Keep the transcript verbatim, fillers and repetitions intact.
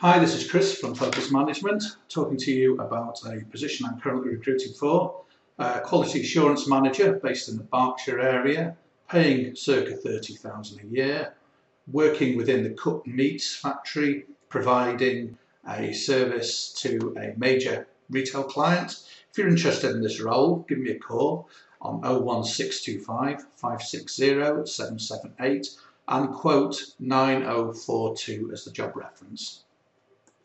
Hi, this is Chris from Focus Management, talking to you about a position I'm currently recruiting for, a quality assurance manager based in the Berkshire area, paying circa thirty thousand pounds a year, working within the cut meats factory, providing a service to a major retail client. If you're interested in this role, give me a call on oh one six two five, five six zero, seven seven eight and quote nine oh four two as the job reference.